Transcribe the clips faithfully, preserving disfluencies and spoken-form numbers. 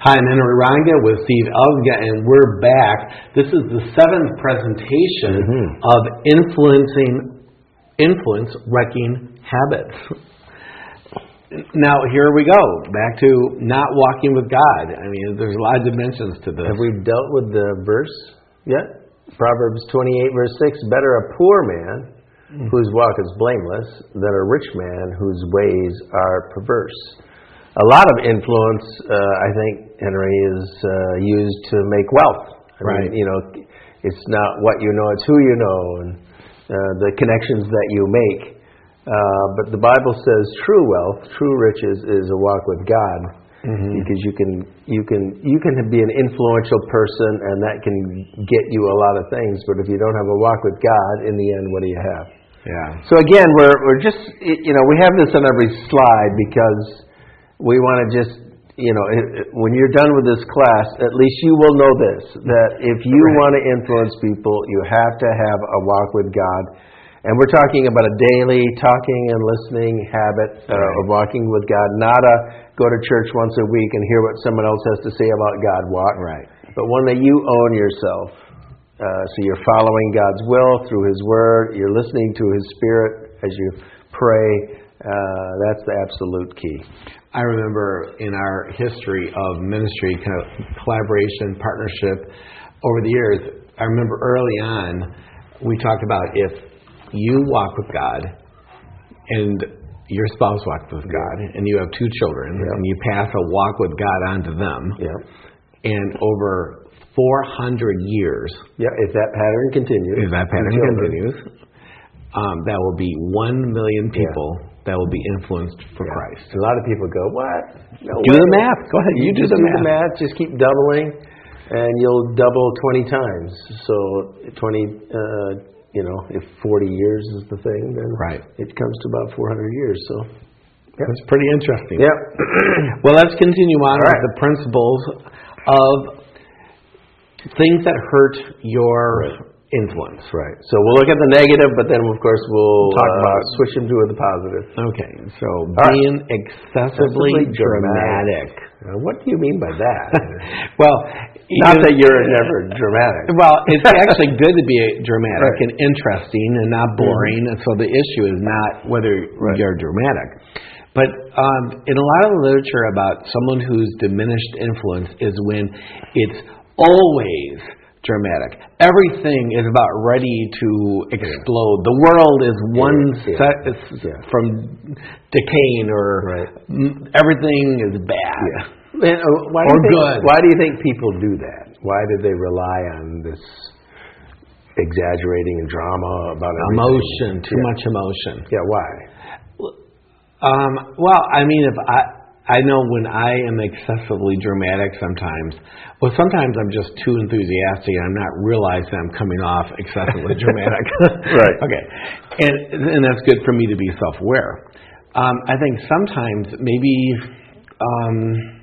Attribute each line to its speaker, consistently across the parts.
Speaker 1: Hi, I'm Henry Ranga with Steve Elga, and we're back. This is the seventh presentation mm-hmm. of influencing, influence wrecking habits. Now, here we go, back to not walking with God. I mean, there's a lot of dimensions to this.
Speaker 2: Have we dealt with the verse yet? Proverbs twenty-eight, verse six, better a poor man mm-hmm. whose walk is blameless than a rich man whose ways are perverse. A lot of influence, uh, I think, Henry, is uh, used to make wealth. I
Speaker 1: right.
Speaker 2: mean, you know, it's not what you know, it's who you know, and uh, the connections that you make. Uh, but the Bible says true wealth, true riches, is a walk with God, mm-hmm. because you can you can you can be an influential person, and that can get you a lot of things. But if you don't have a walk with God, in the end, what do you have?
Speaker 1: Yeah.
Speaker 2: So again, we're we're just you know we have this on every slide because we want to just, you know, when you're done with this class, at least you will know this, that if you right. want to influence people, you have to have a walk with God. And we're talking about a daily talking and listening habit uh, right. of walking with God, not a go to church once a week and hear what someone else has to say about God walk,
Speaker 1: right.
Speaker 2: but one that you own yourself. Uh, so you're following God's will through His Word, you're listening to His Spirit as you pray. Uh, that's the absolute key.
Speaker 1: I remember in our history of ministry, kind of collaboration, partnership, over the years, I remember early on, we talked about if you walk with God and your spouse walks with God, yeah. and you have two children, yeah. and you pass a walk with God on to them,
Speaker 2: yeah.
Speaker 1: and over four hundred years,
Speaker 2: yeah, if that pattern continues,
Speaker 1: if that pattern continues, um, that will be one million people. Yeah. That will be influenced for
Speaker 2: yeah.
Speaker 1: Christ.
Speaker 2: A lot of people go, what? No
Speaker 1: do
Speaker 2: way.
Speaker 1: the math. Go ahead. You,
Speaker 2: you
Speaker 1: do,
Speaker 2: the,
Speaker 1: the,
Speaker 2: do
Speaker 1: math.
Speaker 2: the math. Just keep doubling, and you'll double twenty times. So twenty, uh, you know, if forty years is the thing, then
Speaker 1: right.
Speaker 2: it comes to about four hundred years. So
Speaker 1: yeah. That's pretty interesting.
Speaker 2: Yeah.
Speaker 1: Well, let's continue on
Speaker 2: All
Speaker 1: with
Speaker 2: right.
Speaker 1: the principles of things that hurt your
Speaker 2: right.
Speaker 1: influence.
Speaker 2: Right. So we'll look at the negative, but then of course we'll
Speaker 1: talk
Speaker 2: uh,
Speaker 1: about
Speaker 2: switch into the positive.
Speaker 1: Okay. So
Speaker 2: All
Speaker 1: being
Speaker 2: right.
Speaker 1: excessively, excessively dramatic.
Speaker 2: dramatic. Now, what do you mean by that?
Speaker 1: Well,
Speaker 2: not that you're never dramatic.
Speaker 1: Well, it's actually good to be dramatic
Speaker 2: right.
Speaker 1: and interesting and not boring. Mm-hmm. And so the issue is not whether right. you're dramatic. But um, in a lot of the literature about someone who's diminished influence is when it's always dramatic. Everything is about ready to explode. The world is one
Speaker 2: yeah.
Speaker 1: set
Speaker 2: yeah.
Speaker 1: from decaying, or
Speaker 2: right.
Speaker 1: everything is bad.
Speaker 2: Yeah. And, uh, why
Speaker 1: or
Speaker 2: do you think,
Speaker 1: good.
Speaker 2: Why do you think people do that? Why do they rely on this exaggerating and drama about everything?
Speaker 1: Emotion, too
Speaker 2: yeah.
Speaker 1: much emotion.
Speaker 2: Yeah, why?
Speaker 1: Um, well, I mean, if I... I know when I am excessively dramatic sometimes, well, sometimes I'm just too enthusiastic and I'm not realizing I'm coming off excessively dramatic.
Speaker 2: Right.
Speaker 1: Okay. And and that's good for me to be self-aware. Um, I think sometimes maybe um,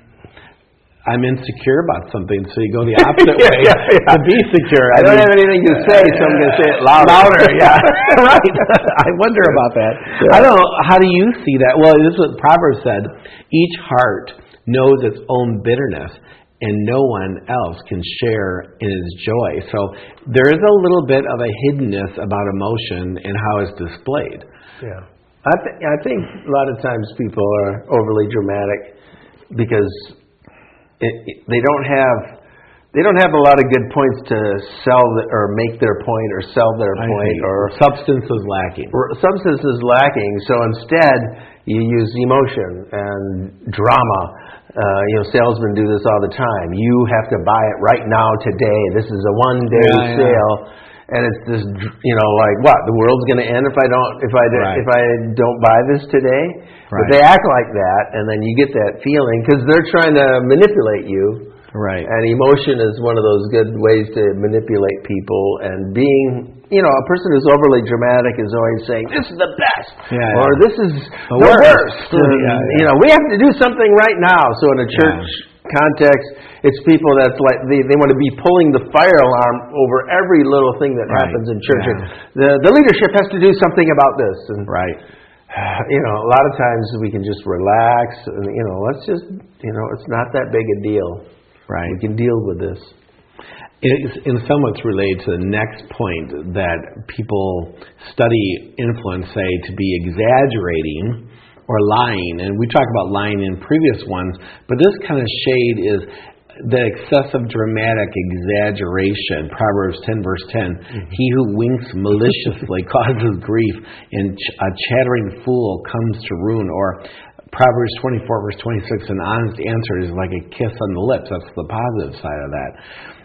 Speaker 1: I'm insecure about something, so you go the opposite
Speaker 2: yeah,
Speaker 1: way
Speaker 2: yeah, yeah.
Speaker 1: to be secure.
Speaker 2: I, I don't mean, have anything to say, so I'm going to say it louder.
Speaker 1: Louder, yeah. Right. I wonder about that. Yeah. I don't know. How do you see that? Well, this is what Proverbs said. Each heart knows its own bitterness, and no one else can share in its joy. So there is a little bit of a hiddenness about emotion and how it's displayed.
Speaker 2: Yeah. I, th- I think a lot of times people are overly dramatic because it, it, they don't have they don't have a lot of good points to sell the, or make their point or sell their
Speaker 1: I
Speaker 2: point,
Speaker 1: think.
Speaker 2: or
Speaker 1: Substance is lacking.
Speaker 2: Or substance is lacking. So instead, you use emotion and drama. Uh, you know, salesmen do this all the time. You have to buy it right now, today. This is a one-day
Speaker 1: yeah, yeah.
Speaker 2: sale, and it's this. You know, like what? The world's going to end if I don't if I
Speaker 1: right.
Speaker 2: if I don't buy this today.
Speaker 1: Right.
Speaker 2: But they act like that, and then you get that feeling because they're trying to manipulate you.
Speaker 1: Right.
Speaker 2: And emotion is one of those good ways to manipulate people. And being, you know, a person who's overly dramatic is always saying, this is the best.
Speaker 1: Yeah,
Speaker 2: or
Speaker 1: yeah.
Speaker 2: this is
Speaker 1: the,
Speaker 2: the
Speaker 1: worst.
Speaker 2: worst. And,
Speaker 1: yeah, yeah.
Speaker 2: You know, we have to do something right now. So in a church yeah. context, it's people that's like, they, they want to be pulling the fire alarm over every little thing that
Speaker 1: right.
Speaker 2: happens in church.
Speaker 1: Yeah.
Speaker 2: The, the leadership has to do something about this. And
Speaker 1: right.
Speaker 2: you know, a lot of times we can just relax and, you know, let's just, you know, it's not that big a deal.
Speaker 1: Right.
Speaker 2: We can deal with this.
Speaker 1: It's in somewhat related to the next point that people study influence say to be exaggerating or lying. And we talked about lying in previous ones, but this kind of shade is the excessive dramatic exaggeration. Proverbs ten verse ten, mm-hmm. He who winks maliciously causes grief, and ch- a chattering fool comes to ruin. Or Proverbs twenty-four verse twenty-six, an honest answer is like a kiss on the lips. That's the positive side of that.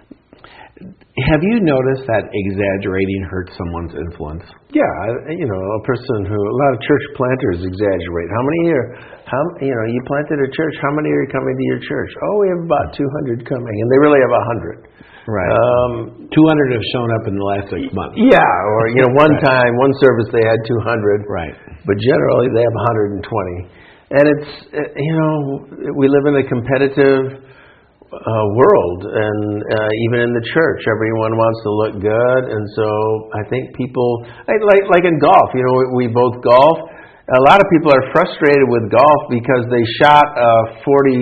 Speaker 1: Have you noticed that exaggerating hurts someone's influence?
Speaker 2: Yeah, you know, a person who, a lot of church planters exaggerate. How many are, how, you know, you planted a church, how many are coming to your church? Oh, we have about two hundred coming, and they really have one hundred.
Speaker 1: Right.
Speaker 2: Um,
Speaker 1: two hundred have shown up in the last six months.
Speaker 2: Yeah, or, you know, one right. time, one service they had two hundred.
Speaker 1: Right.
Speaker 2: But generally they have one hundred twenty. And it's, you know, we live in a competitive Uh, world, and uh, even in the church, everyone wants to look good, and so I think people, like like in golf, you know, we, we both golf. A lot of people are frustrated with golf because they shot a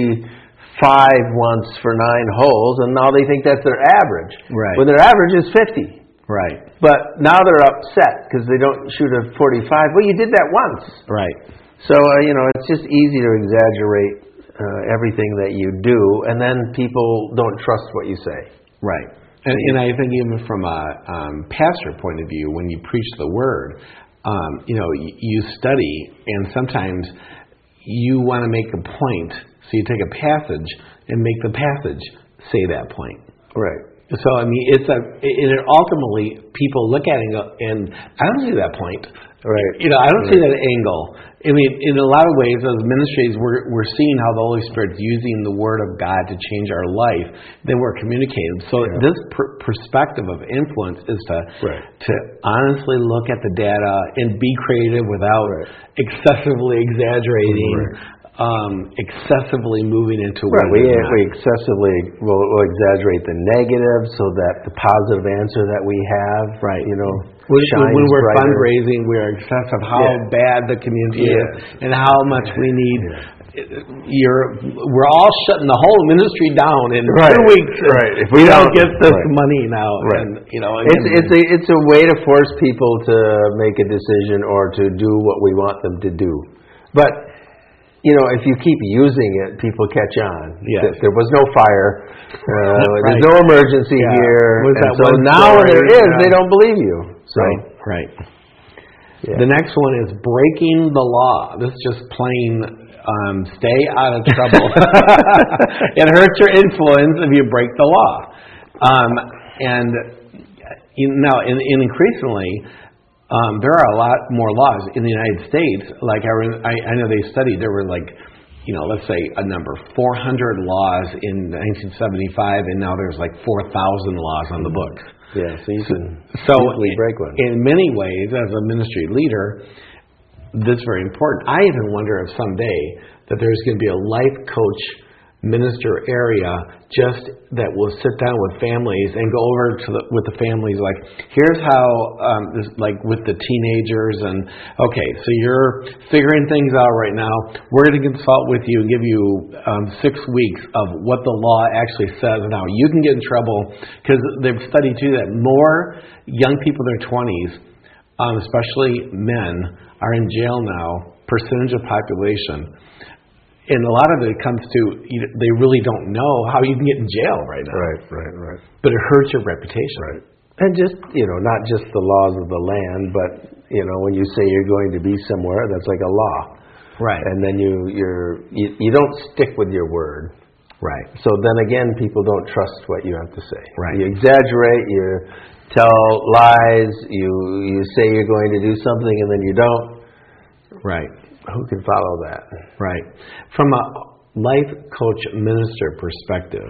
Speaker 2: forty-five once for nine holes, and now they think that's their average.
Speaker 1: Right.
Speaker 2: When their average is fifty.
Speaker 1: Right.
Speaker 2: But now they're upset because they don't shoot a forty-five. Well, you did that once.
Speaker 1: Right.
Speaker 2: So uh, you know, it's just easy to exaggerate Uh, everything that you do, and then people don't trust what you say.
Speaker 1: Right. And, and I think even from a um, pastor point of view, when you preach the word, um, you know, you, you study, and sometimes you want to make a point, so you take a passage and make the passage say that point.
Speaker 2: Right.
Speaker 1: So I mean, it's a, and it ultimately people look at it and go, and I don't see that point.
Speaker 2: Right.
Speaker 1: You know, I don't
Speaker 2: right.
Speaker 1: see that angle. I mean, in a lot of ways, as ministries, we're we're seeing how the Holy Spirit's using the Word of God to change our life. Then we're communicating. So yeah. this per- perspective of influence is to
Speaker 2: right.
Speaker 1: to honestly look at the data and be creative without right. excessively exaggerating. Right. Um, excessively moving into
Speaker 2: right. We, we excessively will we'll exaggerate the negative so that the positive answer that we have,
Speaker 1: right?
Speaker 2: You know,
Speaker 1: when, when we're
Speaker 2: brighter.
Speaker 1: fundraising, we're excessive how yeah. bad the community
Speaker 2: yeah.
Speaker 1: is and how much we need.
Speaker 2: Yeah.
Speaker 1: You're, we're all shutting the whole ministry down in
Speaker 2: right.
Speaker 1: two weeks.
Speaker 2: Right.
Speaker 1: If we, we don't, don't get this
Speaker 2: right.
Speaker 1: money now,
Speaker 2: right.
Speaker 1: and you know,
Speaker 2: again, it's it's a it's a way to force people to make a decision or to do what we want them to do, but. You know, if you keep using it, people catch on.
Speaker 1: Yes.
Speaker 2: There was no fire. Uh,
Speaker 1: right.
Speaker 2: There's no emergency
Speaker 1: yeah.
Speaker 2: here.
Speaker 1: Was
Speaker 2: and
Speaker 1: that
Speaker 2: so now when there is,
Speaker 1: yeah.
Speaker 2: they don't believe you. So.
Speaker 1: Right, right.
Speaker 2: Yeah.
Speaker 1: The next one is breaking the law. This is just plain um, stay out of trouble. It hurts your influence if you break the law. Um, and you know, and, and increasingly, Um, there are a lot more laws in the United States. Like I, I, I know they studied, there were like, you know, let's say a number, four hundred laws in nineteen seventy-five, and now there's like four thousand laws on the books.
Speaker 2: Yeah, so you can
Speaker 1: so
Speaker 2: easily break one.
Speaker 1: In many ways, as a ministry leader, this is very important. I even wonder if someday that there's going to be a life coach minister area just that will sit down with families and go over to the, with the families like, here's how um, this, like with the teenagers, and okay, so you're figuring things out right now. We're going to consult with you and give you um, six weeks of what the law actually says and how you can get in trouble, because they've studied too that more young people in their twenties, um, especially men, are in jail now, percentage of population. And a lot of it comes to, you know, they really don't know how you can get in jail right now.
Speaker 2: Right, right, right.
Speaker 1: But it hurts your reputation.
Speaker 2: Right. And just, you know, not just the laws of the land, but, you know, when you say you're going to be somewhere, that's like a law.
Speaker 1: Right.
Speaker 2: And then you, you're, you, you don't stick with your word.
Speaker 1: Right.
Speaker 2: So then again, people don't trust what you have to say.
Speaker 1: Right.
Speaker 2: You exaggerate, you tell lies, you, you say you're going to do something and then you don't.
Speaker 1: Right.
Speaker 2: Who can follow that?
Speaker 1: Right. From a life coach minister perspective,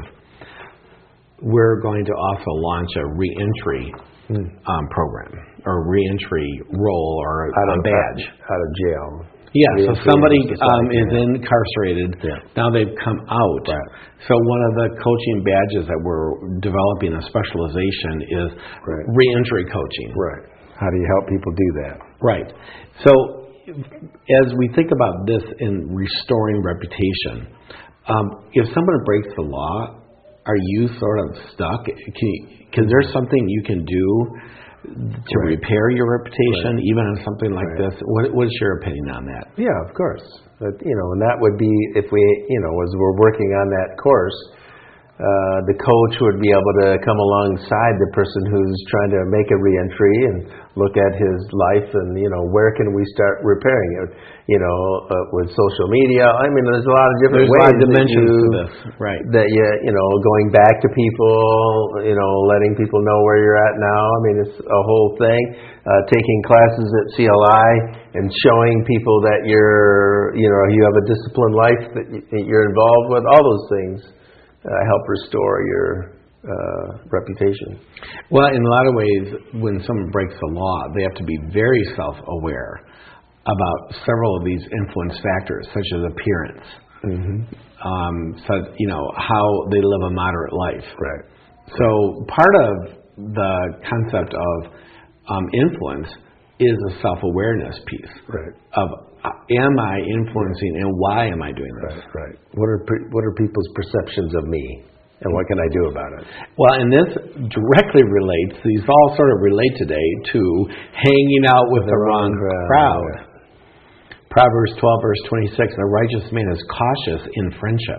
Speaker 1: we're going to also launch a reentry hmm. um, program, or reentry role, or
Speaker 2: out
Speaker 1: a
Speaker 2: of,
Speaker 1: badge.
Speaker 2: Out of jail.
Speaker 1: Yeah, so somebody um, is
Speaker 2: yeah.
Speaker 1: incarcerated.
Speaker 2: Yeah.
Speaker 1: Now they've come out.
Speaker 2: Right.
Speaker 1: So one of the coaching badges that we're developing, a specialization, is
Speaker 2: right.
Speaker 1: reentry coaching.
Speaker 2: Right. How do you help people do that?
Speaker 1: Right. So as we think about this in restoring reputation, um, if someone breaks the law, are you sort of stuck? Because there's something you can do to right. repair your reputation, right. even on something like right. this. What, what is your opinion on that?
Speaker 2: Yeah, of course. But, you know, and that would be if we, you know, as we're working on that course, uh, the coach would be able to come alongside the person who's trying to make a reentry and look at his life and, you know, where can we start repairing it? You know, uh, with social media. I mean, there's a lot of different
Speaker 1: there's
Speaker 2: ways
Speaker 1: a lot of dimensions
Speaker 2: that you,
Speaker 1: to this, right?
Speaker 2: That you, you know, going back to people, you know, letting people know where you're at now. I mean, it's a whole thing. Uh, taking classes at C L I and showing people that you're, you know, you have a disciplined life that you're involved with. All those things uh, help restore your uh, reputation.
Speaker 1: Well, in a lot of ways, when someone breaks the law, they have to be very self-aware about several of these influence factors, such as appearance, mm-hmm. um, so, you know, how they live a moderate life.
Speaker 2: Right.
Speaker 1: So part of the concept of um, influence is a self-awareness piece.
Speaker 2: Right.
Speaker 1: Of uh, am I influencing and why am I doing this?
Speaker 2: Right. Right. What are pe- what are people's perceptions of me? And what can I do about it?
Speaker 1: Well, and this directly relates, these all sort of relate today to hanging out with the, the wrong crowd. crowd. Yeah. Proverbs twelve, verse twenty-six, a righteous man is cautious in friendship.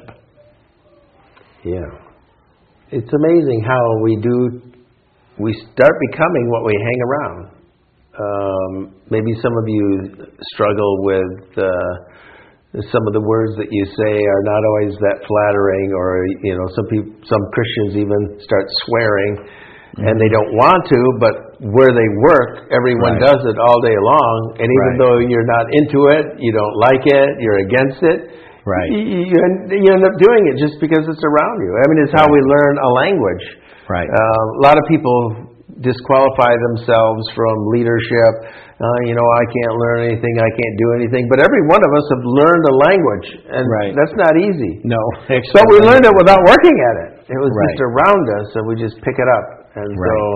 Speaker 2: Yeah. It's amazing how we do, we start becoming what we hang around. Um, maybe some of you struggle with uh, some of the words that you say are not always that flattering, or, you know, some people, some Christians even start swearing, mm-hmm. and they don't want to, but where they work, everyone right. does it all day long, and even right. though you're not into it, you don't like it, you're against it,
Speaker 1: right.
Speaker 2: you, you, you end up doing it just because it's around you. I mean, it's how right. we learn a language.
Speaker 1: Right.
Speaker 2: Uh, a lot of people disqualify themselves from leadership. Uh, you know, I can't learn anything, I can't do anything. But every one of us have learned a language, and
Speaker 1: right.
Speaker 2: that's not easy.
Speaker 1: No.
Speaker 2: But we learned it without working at it. It was
Speaker 1: right.
Speaker 2: just around us, and we just pick it up. And
Speaker 1: right.
Speaker 2: so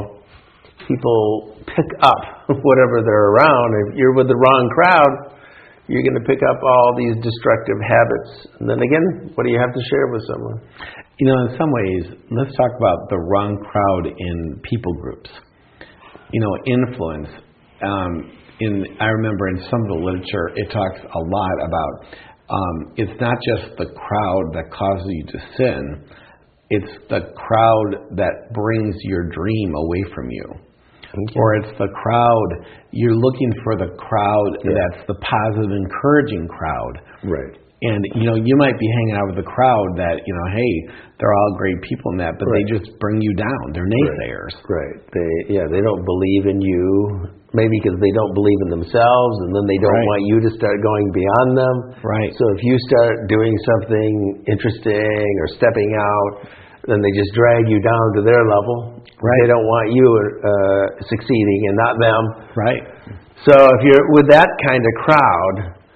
Speaker 2: people pick up whatever they're around. If you're with the wrong crowd, you're going to pick up all these destructive habits. And then again, what do you have to share with someone?
Speaker 1: You know, in some ways, let's talk about the wrong crowd in people groups. You know, influence. Um, in I remember in some of the literature, it talks a lot about um, it's not just the crowd that causes you to sin. It's the crowd that brings your dream away from you. Okay. Or it's the crowd, you're looking for the crowd yeah. that's the positive, encouraging crowd.
Speaker 2: Right.
Speaker 1: And, you know, you might be hanging out with a crowd that, you know, hey, they're all great people in that, but right. they just bring you down. They're naysayers.
Speaker 2: Right. right. They, yeah, they don't believe in you, maybe because they don't believe in themselves, and then they don't right. want you to start going beyond them.
Speaker 1: Right.
Speaker 2: So if you start doing something interesting or stepping out, then they just drag you down to their level.
Speaker 1: Right.
Speaker 2: They don't want you uh, succeeding and not them.
Speaker 1: Right.
Speaker 2: So if you're with that kind of crowd,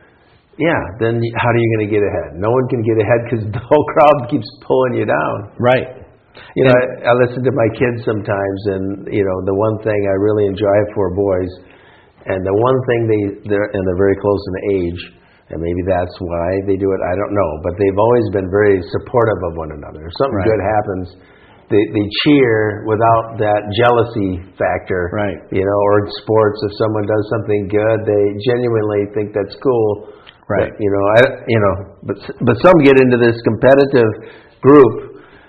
Speaker 2: yeah, then how are you going to get ahead? No one can get ahead because the whole crowd keeps pulling you down.
Speaker 1: Right.
Speaker 2: You know, I, I listen to my kids sometimes, and, you know, the one thing I really enjoy, I have four boys, and the one thing they, they're, and they're very close in age, and maybe that's why they do it, I don't know. But they've always been very supportive of one another. If something
Speaker 1: right.
Speaker 2: good happens, they they cheer without that jealousy factor.
Speaker 1: Right.
Speaker 2: You know, or in sports, if someone does something good, they genuinely think that's cool.
Speaker 1: Right.
Speaker 2: But, you know, I, you know, but but some get into this competitive group.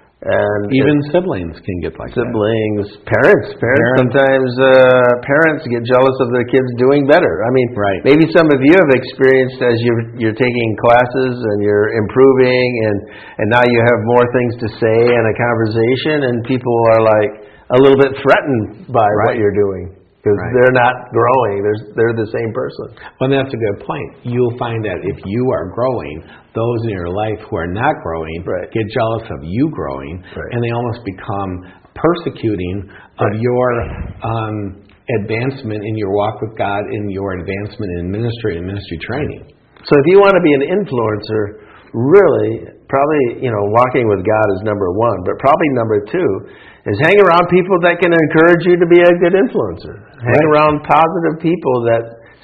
Speaker 2: And
Speaker 1: even siblings can get like
Speaker 2: siblings, that. parents, parents, parents. Sometimes uh, parents get jealous of their kids doing better. I mean,
Speaker 1: right.
Speaker 2: maybe some of you have experienced as you're you're taking classes and you're improving, and and now you have more things to say in a conversation, and people are like a little bit threatened by
Speaker 1: right.
Speaker 2: what you're doing. Because
Speaker 1: right.
Speaker 2: they're not growing. They're, they're the same person.
Speaker 1: Well, that's a good point. You'll find that if you are growing, those in your life who are not growing
Speaker 2: right.
Speaker 1: get jealous of you growing,
Speaker 2: right.
Speaker 1: and they almost become persecuting of
Speaker 2: right.
Speaker 1: your um, advancement in your walk with God, in your advancement in ministry and ministry training.
Speaker 2: So if you want to be an influencer, really, probably, you know, walking with God is number one, but probably number two is hang around people that can encourage you to be a good influencer. Hang
Speaker 1: right.
Speaker 2: around positive people that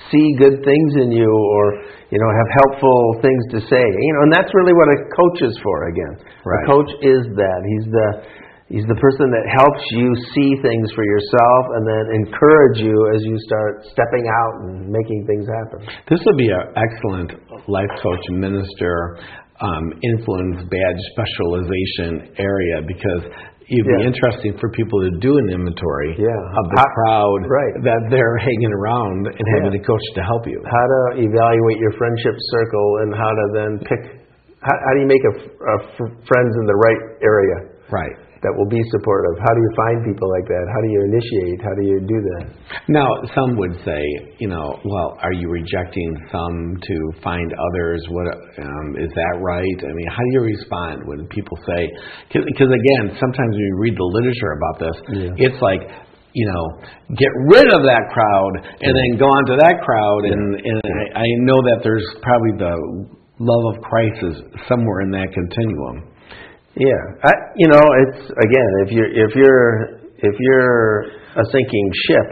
Speaker 2: see good things in you, or you know, have helpful things to say. You know, and that's really what a coach is for. Again,
Speaker 1: Right.
Speaker 2: a coach is that. He's the he's the person that helps you see things for yourself, and then encourage you as you start stepping out and making things happen.
Speaker 1: This would be an excellent life coach, minister, um, influence badge specialization area, because it'd be
Speaker 2: Yeah.
Speaker 1: interesting for people to do an inventory
Speaker 2: Yeah.
Speaker 1: of the
Speaker 2: How-
Speaker 1: crowd
Speaker 2: right.
Speaker 1: that they're hanging around and having
Speaker 2: Yeah.
Speaker 1: a coach to help you.
Speaker 2: How to evaluate your friendship circle, and how to then pick. How, how do you make a, f- a f- friends in the right area
Speaker 1: Right.
Speaker 2: that will be supportive? How do you find people like that? How do you initiate? How do you do that?
Speaker 1: Now, some would say, you know, well, are you rejecting some to find others? What um, is that right? I mean, how do you respond when people say? Because again, sometimes when you read the literature about this,
Speaker 2: Yeah.
Speaker 1: it's like, you know, get rid of that crowd and then go on to that crowd. And, and I, I know that there's probably the love of Christ is somewhere in that continuum.
Speaker 2: Yeah, I, you know, it's again, if you're if you're if you're a sinking ship,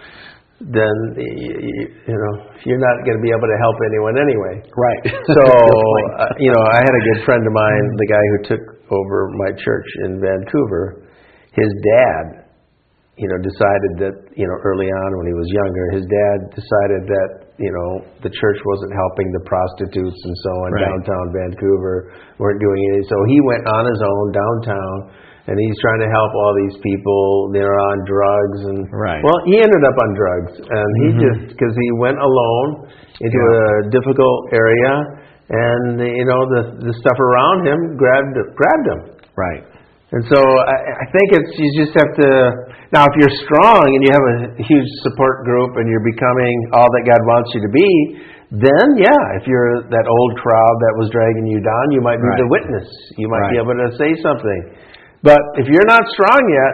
Speaker 2: then you, you know you're not going to be able to help anyone anyway.
Speaker 1: Right.
Speaker 2: So, uh, you know, I had a good friend of mine, the guy who took over my church in Vancouver. His dad, you know, decided that, you know, early on when he was younger, his dad decided that, you know, the church wasn't helping the prostitutes and so on,
Speaker 1: Right.
Speaker 2: downtown Vancouver, weren't doing anything. So he went on his own downtown, and he's trying to help all these people. They're on drugs, and
Speaker 1: Right.
Speaker 2: well, he ended up on drugs, and he
Speaker 1: Mhm.
Speaker 2: just because he went alone into
Speaker 1: Yeah.
Speaker 2: a difficult area, and you know the the stuff around him grabbed grabbed him.
Speaker 1: Right.
Speaker 2: And so I, I think it's you just have to now if you're strong and you have a huge support group and you're becoming all that God wants you to be, then yeah, if you're that old crowd that was dragging you down, you might be
Speaker 1: Right.
Speaker 2: the witness. You might be
Speaker 1: Right.
Speaker 2: able to say something. But if you're not strong yet,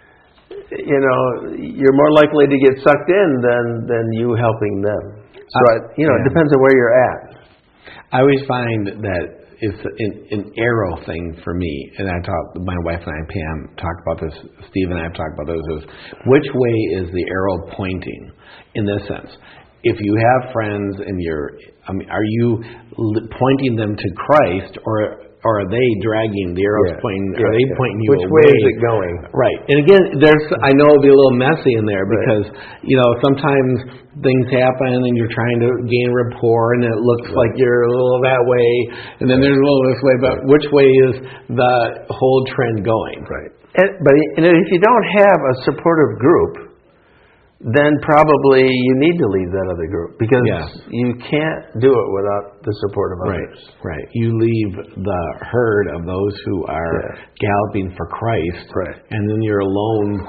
Speaker 2: you know, you're more likely to get sucked in than than you helping them. So
Speaker 1: Uh,
Speaker 2: I, you know,
Speaker 1: yeah.
Speaker 2: it depends on where you're at.
Speaker 1: I always find that it's an, an arrow thing for me, and I talk. My wife and I, Pam, talk about this. Steve and I have talked about this. Is which way is the arrow pointing? In this sense, if you have friends and you're, I mean, are you li- pointing them to Christ, or or are they dragging the arrows
Speaker 2: Yeah.
Speaker 1: pointing?
Speaker 2: Yeah,
Speaker 1: Are they
Speaker 2: yeah.
Speaker 1: pointing you
Speaker 2: Which
Speaker 1: away?
Speaker 2: way is it going?
Speaker 1: Right. And again, there's I know it'll be a little messy in there
Speaker 2: Right.
Speaker 1: because you know sometimes things happen and you're trying to gain rapport and it looks like you're a little that way and then there's a little this way. But which way is the whole trend going?
Speaker 2: Right. And, but and if you don't have a supportive group, then probably you need to leave that other group because
Speaker 1: Yeah.
Speaker 2: you can't do it without the support of
Speaker 1: Right,
Speaker 2: others.
Speaker 1: right. You leave the herd of those who are
Speaker 2: Yeah.
Speaker 1: galloping for Christ,
Speaker 2: Right.
Speaker 1: and then you're alone.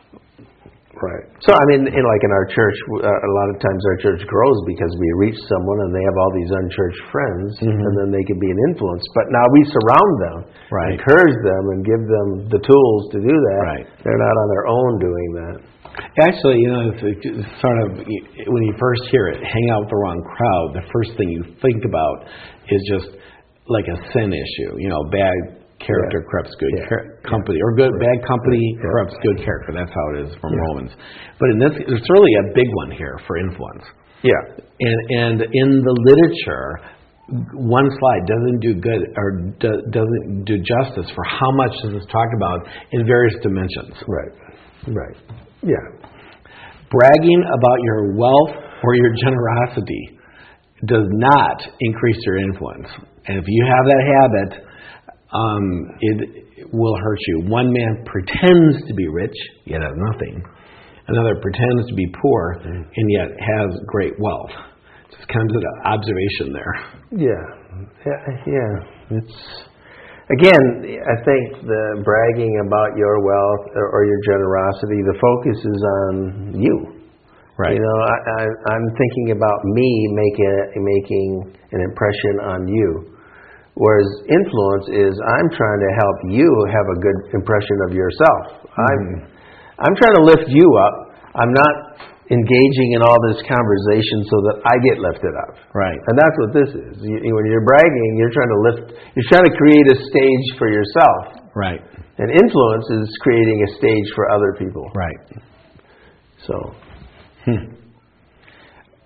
Speaker 2: Right. So I mean, in, like in our church, uh, a lot of times our church grows because we reach someone and they have all these unchurched friends,
Speaker 1: Mhm.
Speaker 2: and then they can be an influence. But now we surround them,
Speaker 1: Right.
Speaker 2: encourage them, and give them the tools to do that.
Speaker 1: Right.
Speaker 2: They're not on their own doing that.
Speaker 1: Actually, you know, it's, it's sort of when you first hear it, hang out with the wrong crowd. The first thing you think about is just like a sin issue. You know, bad character
Speaker 2: Yeah.
Speaker 1: corrupts good
Speaker 2: Yeah.
Speaker 1: char- company, or good bad company
Speaker 2: Yeah.
Speaker 1: corrupts good character. That's how it is from
Speaker 2: Yeah.
Speaker 1: Romans. But in this, it's really a big one here for influence.
Speaker 2: Yeah.
Speaker 1: And and in the literature, one slide doesn't do good or do, doesn't do justice for how much this is talked about in various dimensions.
Speaker 2: Right. Right. Yeah.
Speaker 1: Bragging about your wealth or your generosity does not increase your influence. And if you have that habit, um, it will hurt you. One man pretends to be rich, yet has nothing. Another pretends to be poor, and yet has great wealth. Just kind of an observation there.
Speaker 2: Yeah. Yeah. Yeah. It's again, I think the bragging about your wealth or, or your generosity, the focus is on you.
Speaker 1: Right.
Speaker 2: You know, I, I, I'm thinking about me making making an impression on you. Whereas influence is I'm trying to help you have a good impression of yourself.
Speaker 1: Mm-hmm.
Speaker 2: I'm I'm trying to lift you up. I'm not engaging in all this conversation so that I get lifted up.
Speaker 1: Right.
Speaker 2: And that's what this is. You, you- when you're bragging, you're trying to lift. You're trying to create a stage for yourself.
Speaker 1: Right.
Speaker 2: And influence is creating a stage for other people.
Speaker 1: Right.
Speaker 2: So,
Speaker 1: Hmm.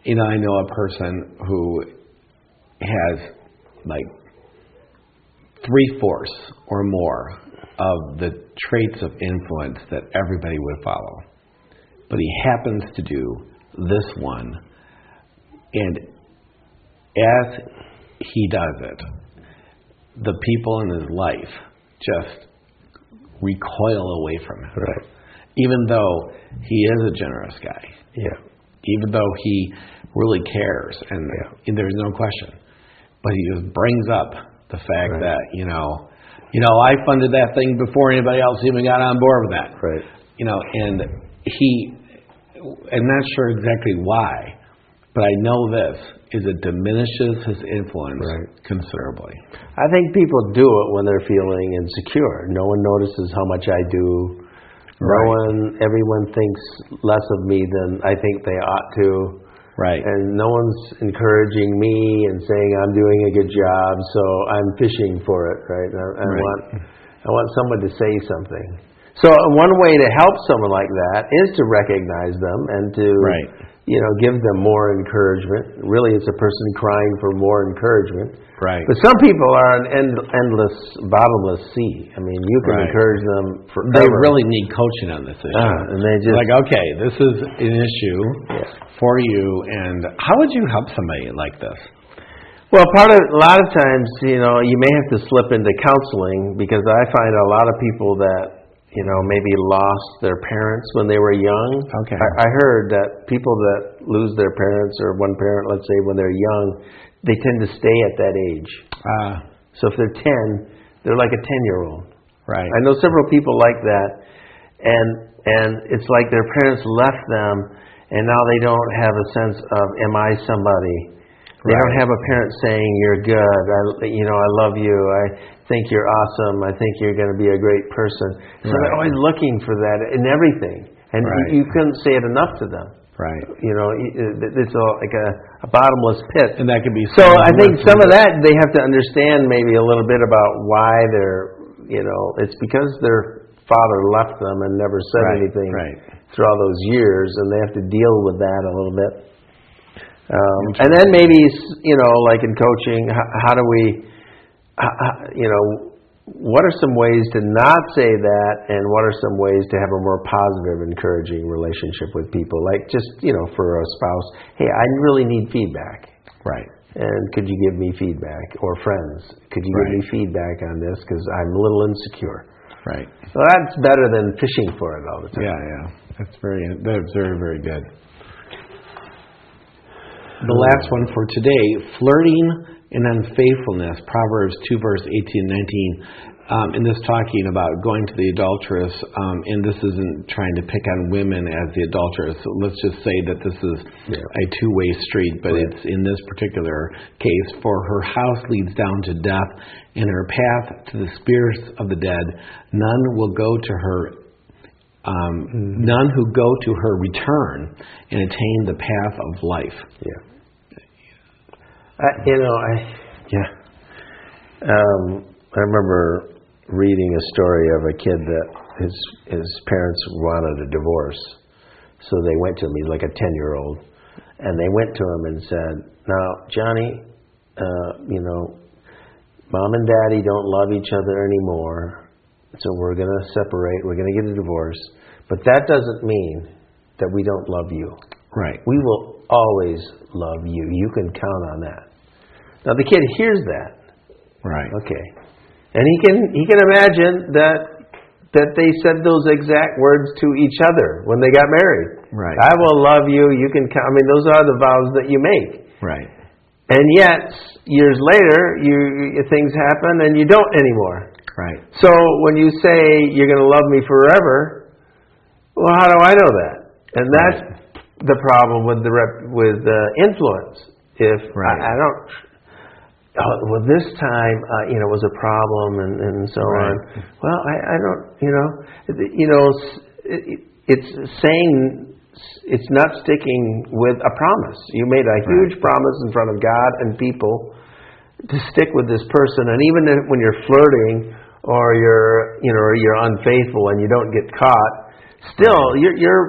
Speaker 1: You know, I know a person who has like three-fourths or more of the traits of influence that everybody would follow. But he happens to do this one. And as he does it, the people in his life just recoil away from him.
Speaker 2: Right.
Speaker 1: Even though he is a generous guy.
Speaker 2: Yeah.
Speaker 1: Even though he really cares, and,
Speaker 2: Yeah.
Speaker 1: and there's no question. But he just brings up the fact
Speaker 2: Right.
Speaker 1: that, you know, you know, I funded that thing before anybody else even got on board with that.
Speaker 2: Right.
Speaker 1: You know, and he, I'm not sure exactly why, but I know this, is it diminishes his influence
Speaker 2: Right.
Speaker 1: considerably.
Speaker 2: I think people do it when they're feeling insecure. No one notices how much I do. No
Speaker 1: Right.
Speaker 2: one, everyone thinks less of me than I think they ought to.
Speaker 1: Right.
Speaker 2: And no one's encouraging me and saying I'm doing a good job, so I'm fishing for it, right? I, I
Speaker 1: Right.
Speaker 2: want, I want someone to say something. So one way to help someone like that is to recognize them and to,
Speaker 1: Right.
Speaker 2: you know, give them more encouragement. Really, it's a person crying for more encouragement.
Speaker 1: Right.
Speaker 2: But some people are an end, endless, bottomless sea. I mean, you can
Speaker 1: Right.
Speaker 2: encourage them forever.
Speaker 1: They really need coaching on this issue.
Speaker 2: Ah, and they just
Speaker 1: like, okay, this is an issue
Speaker 2: Yeah.
Speaker 1: for you, and how would you help somebody like this?
Speaker 2: Well, part of a lot of times, you know, you may have to slip into counseling because I find a lot of people that, you know, maybe lost their parents when they were young.
Speaker 1: Okay.
Speaker 2: I, I heard that people that lose their parents or one parent, let's say, when they're young, they tend to stay at that age.
Speaker 1: Uh,
Speaker 2: So if they're ten, they're like a ten-year-old.
Speaker 1: right.
Speaker 2: I know several people like that, and and it's like their parents left them, and now they don't have a sense of, am I somebody? They
Speaker 1: Right.
Speaker 2: don't have a parent saying, you're good, I, you know, I love you, I think you're awesome, I think you're going to be a great person. So
Speaker 1: Right.
Speaker 2: they're always looking for that in everything, and
Speaker 1: Right.
Speaker 2: you, you couldn't say it enough to them.
Speaker 1: Right.
Speaker 2: You know, it- it's all like a, a bottomless pit.
Speaker 1: And that could be
Speaker 2: So
Speaker 1: someone
Speaker 2: I
Speaker 1: who
Speaker 2: think
Speaker 1: wants
Speaker 2: some
Speaker 1: to-
Speaker 2: of that they have to understand maybe a little bit about why they're, you know, it's because their father left them and never said
Speaker 1: Right,
Speaker 2: anything
Speaker 1: right.
Speaker 2: through all those years, and they have to deal with that a little bit. Um, and then maybe, you know, like in coaching, how, how do we, how, how- you know, what are some ways to not say that, and what are some ways to have a more positive, encouraging relationship with people? Like just, you know, for a spouse, hey, I really need feedback.
Speaker 1: Right.
Speaker 2: And could you give me feedback? Or friends, could you
Speaker 1: Right.
Speaker 2: give me feedback on this because I'm a little insecure?
Speaker 1: Right.
Speaker 2: So that's better than fishing for it all the time.
Speaker 1: Yeah, yeah. That's very, that's very, very good. The last one for today, flirting and unfaithfulness, Proverbs two, verse eighteen and nineteen. Um, in this talking about going to the adulteress, um, and this isn't trying to pick on women as the adulteress. So let's just say that this is
Speaker 2: Yeah.
Speaker 1: a two-way street, but
Speaker 2: Right.
Speaker 1: it's in this particular case, for her house leads down to death, and her path to the spirits of the dead. None will go to her. Um,
Speaker 2: Mm-hmm.
Speaker 1: None who go to her return and attain the path of life.
Speaker 2: Yeah. I, you know, I yeah. Um, I remember reading a story of a kid that his his parents wanted a divorce, so they went to him. He's like a ten-year-old, and they went to him and said, "Now, Johnny, uh, you know, Mom and Daddy don't love each other anymore, so we're going to separate. We're going to get a divorce, but that doesn't mean that we don't love you.
Speaker 1: Right.
Speaker 2: We will always love you. You can count on that." Now the kid hears that.
Speaker 1: Right.
Speaker 2: Okay. And he can he can imagine that that they said those exact words to each other when they got married.
Speaker 1: Right.
Speaker 2: I will love you. You can count. I mean, those are the vows that you make.
Speaker 1: Right.
Speaker 2: And yet, years later, you things happen and you don't anymore.
Speaker 1: Right.
Speaker 2: So when you say you're going to love me forever, well, how do I know that? And that's
Speaker 1: Right.
Speaker 2: the problem with the rep, with the influence. If
Speaker 1: Right.
Speaker 2: I, I don't, oh, well, this time uh, you know was a problem and, and so
Speaker 1: Right.
Speaker 2: on. Well, I, I don't, you know, you know, it, it's saying. It's not sticking with a promise. You made a huge
Speaker 1: Right.
Speaker 2: promise in front of God and people to stick with this person, and even if, when you're flirting or you're, you know, you're unfaithful and you don't get caught, still you're, you're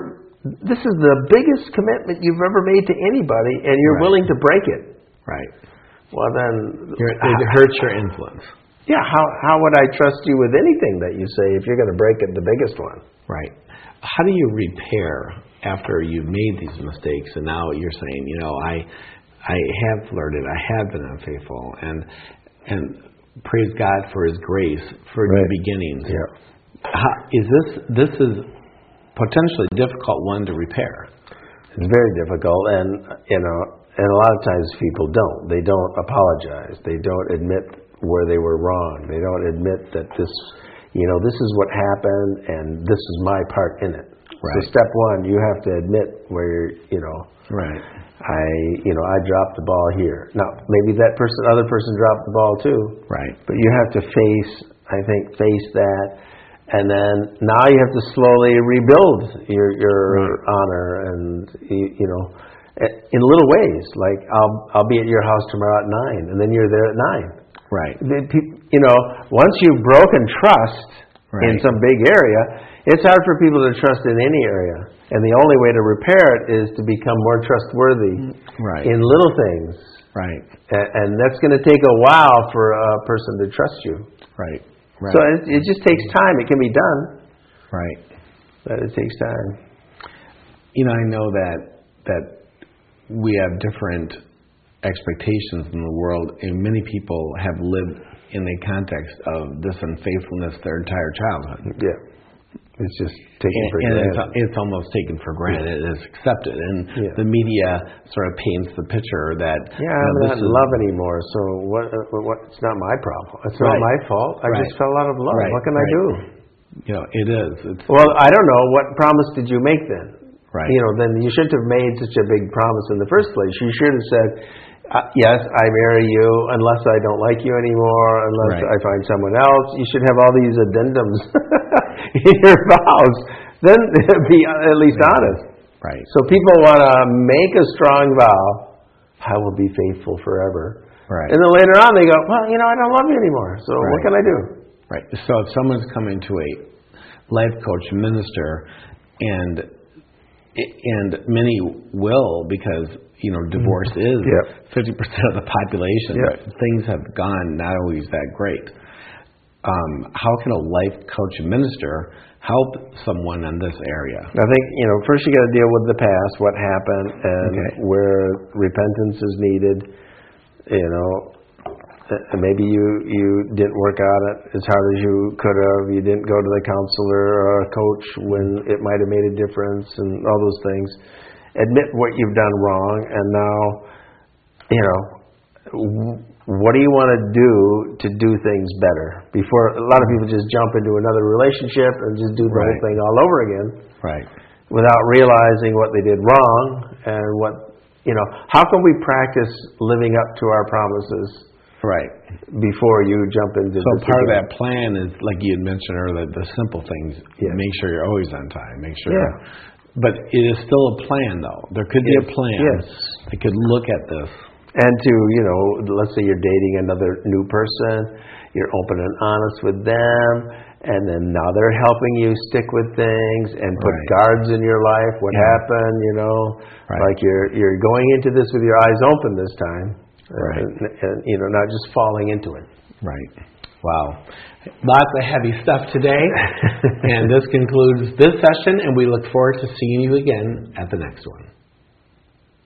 Speaker 2: this is the biggest commitment you've ever made to anybody, and you're
Speaker 1: Right.
Speaker 2: willing to break it.
Speaker 1: Right.
Speaker 2: Well, then,
Speaker 1: You're, it hurts your influence.
Speaker 2: yeah, how how would I trust you with anything that you say if you're going to break it, the biggest one?
Speaker 1: Right. How do you repair after you've made these mistakes and now you're saying, you know, I I have flirted, I have been unfaithful, and and praise God for His grace for
Speaker 2: Right.
Speaker 1: new beginnings.
Speaker 2: Yeah.
Speaker 1: How, is this this is potentially a difficult one to repair?
Speaker 2: It's very difficult, and you know, and a lot of times people don't. They don't apologize. They don't admit where they were wrong. They don't admit that this, you know, this is what happened, and this is my part in it.
Speaker 1: Right.
Speaker 2: So step one, you have to admit where you're, you know,
Speaker 1: Right.
Speaker 2: I, you know, I dropped the ball here. Now, maybe that person, other person dropped the ball too.
Speaker 1: Right.
Speaker 2: But you have to face, I think, face that, and then now you have to slowly rebuild your your
Speaker 1: Right.
Speaker 2: honor, and you, you know, in little ways. Like I'll I'll be at your house tomorrow at nine, and then you're there at nine.
Speaker 1: Right.
Speaker 2: The peop- You know, once you've broken trust in
Speaker 1: Right.
Speaker 2: some big area, it's hard for people to trust in any area. And the only way to repair it is to become more trustworthy
Speaker 1: Right.
Speaker 2: in little things.
Speaker 1: Right.
Speaker 2: A- And that's going to take a while for a person to trust you.
Speaker 1: Right. Right.
Speaker 2: So it, it just takes time. It can be done,
Speaker 1: Right.
Speaker 2: but it takes time.
Speaker 1: You know, I know that that we have different expectations in the world, and many people have lived in the context of this unfaithfulness their entire childhood.
Speaker 2: Yeah. It's just taken
Speaker 1: And,
Speaker 2: for
Speaker 1: and it's,
Speaker 2: granted.
Speaker 1: it's almost taken for granted. It's accepted. And
Speaker 2: Yeah.
Speaker 1: the media sort of paints the picture that,
Speaker 2: Yeah,
Speaker 1: you know,
Speaker 2: I'm
Speaker 1: this
Speaker 2: not in
Speaker 1: is,
Speaker 2: love anymore, so what, uh, what? It's not my problem. It's not
Speaker 1: Right.
Speaker 2: my fault. I
Speaker 1: Right.
Speaker 2: just fell out of love.
Speaker 1: Right.
Speaker 2: What can I
Speaker 1: Right.
Speaker 2: do?
Speaker 1: you know, it is. It's,
Speaker 2: Well, I don't know. What promise did you make then?
Speaker 1: Right.
Speaker 2: You know, then you shouldn't have made such a big promise in the first place. You should have said, uh, yes, I marry you unless I don't like you anymore, unless
Speaker 1: Right.
Speaker 2: I find someone else. You should have all these addendums in your vows. Then be at least honest.
Speaker 1: Right.
Speaker 2: So people want to make a strong vow, I will be faithful forever.
Speaker 1: Right.
Speaker 2: And then later on they go, well, you know, I don't love you anymore, so what
Speaker 1: Right.
Speaker 2: can I do?
Speaker 1: Right. So if someone's coming to a life coach minister, and and many will, because you know divorce is
Speaker 2: Yep.
Speaker 1: fifty percent of the population.
Speaker 2: Yep.
Speaker 1: Things have gone not always that great. Um, how can a life coach minister help someone in this area?
Speaker 2: I think, you know, first you got to deal with the past, what happened, and
Speaker 1: Okay.
Speaker 2: where repentance is needed. You know, uh, maybe you you didn't work out it as hard as you could have. You didn't go to the counselor or a coach when it might have made a difference, and all those things. Admit what you've done wrong, and now, you know, w- what do you want to do to do things better? Before a lot of people just jump into another relationship and just do the
Speaker 1: Right.
Speaker 2: whole thing all over again,
Speaker 1: Right.
Speaker 2: without realizing what they did wrong and what, you know, how can we practice living up to our promises
Speaker 1: Right.
Speaker 2: before you jump into
Speaker 1: So
Speaker 2: this
Speaker 1: part of
Speaker 2: again?
Speaker 1: that plan is, like you had mentioned earlier, the simple things.
Speaker 2: Yeah.
Speaker 1: Make sure you're always on time. Make sure.
Speaker 2: Yeah.
Speaker 1: But it is still a plan, though. There could be
Speaker 2: Yes.
Speaker 1: a plan.
Speaker 2: Yes.
Speaker 1: That could look at this.
Speaker 2: And to, you know, let's say you're dating another new person, you're open and honest with them, and then now they're helping you stick with things and put
Speaker 1: Right.
Speaker 2: guards in your life. What
Speaker 1: Yeah.
Speaker 2: happened, you know?
Speaker 1: Right.
Speaker 2: Like you're you're going into this with your eyes open this time.
Speaker 1: Right.
Speaker 2: And, and, you know, not just falling into it.
Speaker 1: Right. Wow. Lots of heavy stuff today. And this concludes this session, and we look forward to seeing you again at the next one.